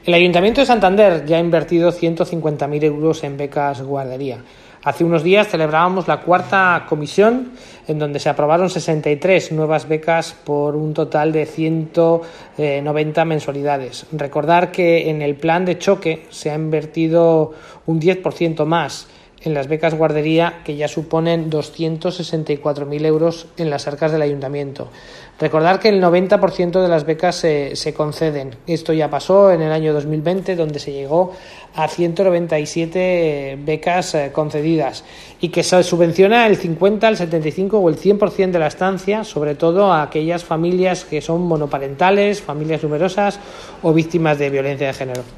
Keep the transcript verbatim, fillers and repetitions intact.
El Ayuntamiento de Santander ya ha invertido ciento cincuenta mil euros en becas guardería. Hace unos días celebrábamos la cuarta comisión en donde se aprobaron sesenta y tres nuevas becas por un total de ciento noventa mensualidades. Recordar que en el plan de choque se ha invertido un diez por ciento más en las becas guardería, que ya suponen doscientos sesenta y cuatro mil euros en las arcas del Ayuntamiento. Recordar que el noventa por ciento de las becas se, se conceden. Esto ya pasó en el año dos mil veinte, donde se llegó a ciento noventa y siete becas concedidas, y que se subvenciona el cincuenta, el setenta y cinco o el cien por ciento de la estancia, sobre todo a aquellas familias que son monoparentales, familias numerosas o víctimas de violencia de género.